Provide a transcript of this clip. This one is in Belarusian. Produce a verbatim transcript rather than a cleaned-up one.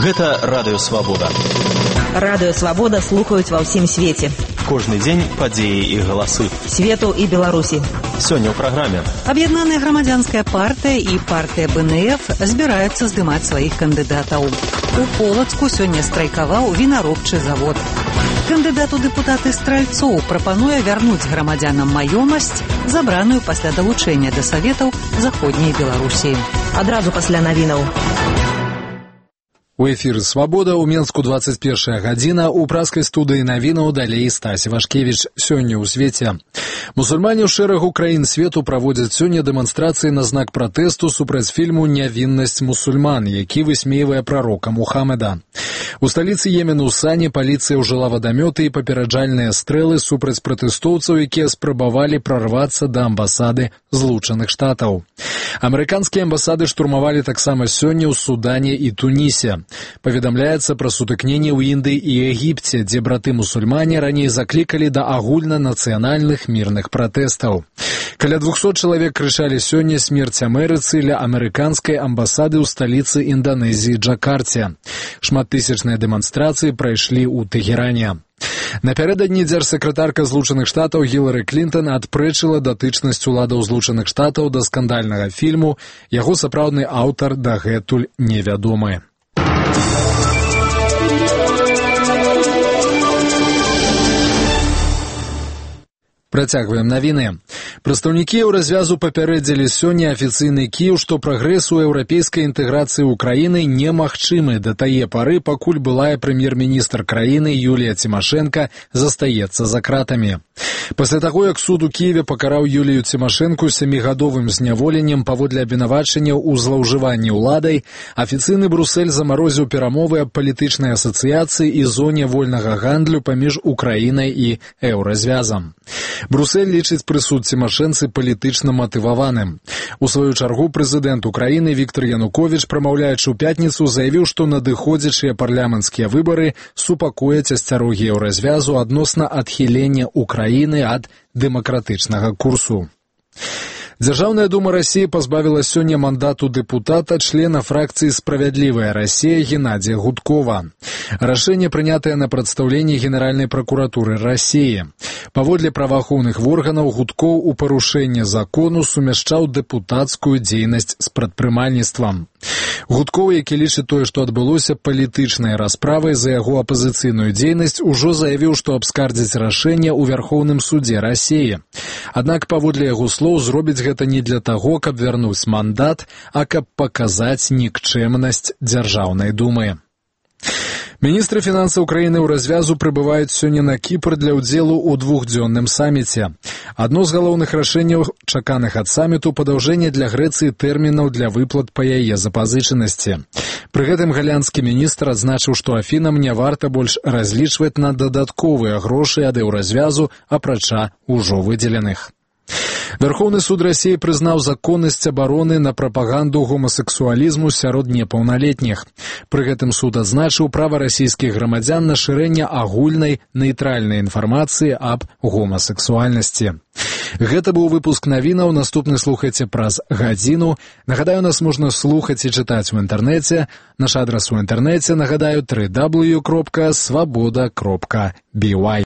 Гэта Радыё Свабода. Радыё Свабода слухаюць ва ўсім свеце. Кожны дзень падзеі і галасы. Свету і Беларусі. Сёння ў праграме. Аб'яднаная грамадзянская партыя і партыя бэ эн эф збіраюцца здымаць сваіх кандыдатаў. У Полацку сёння страйкаваў вінаробчы завод. Кандыдат у дэпутаты Стральцоў прапануе вярнуць грамадзянам маёмасць, забраную пасля далучэння да саветаў заходняй Беларусі. Адразу пасля навінаў. У эфіры «Свабода» ў Менску двадцать першая гадзіна, у праскай студыі навінаў далей Стась Івашкевіч. Сёння ў свеце. Мусульмане ў шэрагу краін свету праводзяць сёння дэманстрацыі на знак пратэсту супраць фільму «Нявіннасць мусульман», які высмейвае прарока Мухаммеда. У сталіцы Йемену Сане паліцыя ўжыла вадамёты і папераджальныя стрэлы супраць пратэстоўцаў, якія спрабавалі прарвацца да амбасады Злучаных Штатаў. Амерыканскія амбасады штурмавалі таксама сёння ў Судане і Тунісе. Паведамляецца пра сутыкненні ў Індыі і Егіпце, дзе браты-мусульмане раней заклікалі да агульнанацыянальных мірных пратэстаў. Каля двухсот чалавек крычалі сёння смерць Амерыцы ля амерыканскай амбасады ў сталіцы Інданезіі Джакарце. Шматтысячныя дэманстрацыі прайшлі ў Тэгеране. Напярэдадні дзяржсакратарка Злучаных Штатаў Гілары Клінтон адпрэчыла датычнасць уладаў Злучаных Штатаў да скандальнага фільму, яго сапраўдны аўтар дагэтуль невядомы. Працягваем навіны. Прадстаўнікі еўразвязу папярэдзілі сёння афіцыйны Кіеў, што прагрэс у еўрапейскай інтэграцыі ўкраіны немагчымы да тае пары, пакуль былая прэм'ер-міністр краіны Юлія Цімашэнка застаецца за кратамі. Пасля таго, як суд у Кіеве пакараў Юлію Цімашэнку сямігадовым зняволеннем паводле абвінавачання ў злоўжыванні ўладай, афіцыйны Брусэль замарозіў перамовы аб палітычнай асацыяцыі і зоне вольнага гандлю паміж Украінай і еўразвязам. Брусэль лічыць прысуд Цімашэнцы палітычна матываваным. У сваю чаргу прэзідэнт Украіны Віктор Януковіч, прамаўляючы ў пятніцу, заявіў, што надыходзячыя парламенцкія выбары супакояць асцярогі еўразвязу адносна адхілення Украіны ад дэмакратычнага курсу. Дзяржаўная дума Расіі пазбавіла сёння мандату дэпутата, члена фракцыі «Справядлівая Расія» Геннадзія Гудкова. Рашэнне прынятае на прадстаўленні Генеральнай пракуратуры Расіі. Паводле праваахоўных органаў, Гудкоў у парушэнне закону сумяшчаў дэпутацкую дзейнасць з прадпрымальніцтвам. Гудкоў, які лічыць тое, што адбылося палітычнай расправай за яго апазіцыйную дзейнасць, ужо заявіў, што абскардзіць рашэнне ў Вярхоўным судзе Расіі. Аднак, паводле яго слоў, зробіць гэта не для таго, каб вярнуць мандат, а каб паказаць нікчэмнасць дзяржаўнай думы. Міністры фінансаў краіны ў развязу прыбываюць сёння на Кіпр для ўдзелу ў двухдзённым саміце. Адно з галоўных рашэнняў, чаканых ад саміту, падаўжэнне для Грэцыі тэрмінаў для выплат па яе запазычанасці. Пры гэтым галандскі міністр адзначыў, што Афінам не варта больш разлічваць на дадатковыя грошы ад еўразвязу, апрача ўжо выдзеленых. Вярхоўны суд Расіі прызнаў законнасць абароны на прапаганду гомасексуалізму сярод непаўналетніх. Пры гэтым суд адзначыў права расійскіх грамадзян на шырэнне агульнай нейтральнай інфармацыі аб гомасексуальнасці. Гэта быў выпуск навінаў, наступны слухайце праз гадзіну. Нагадаю, нас можна слухаць і чытаць у інтэрнэце. Наш адрас у інтэрнэце, нагадаю, дабл ю дабл ю дабл ю крапка свабода крапка бі вай.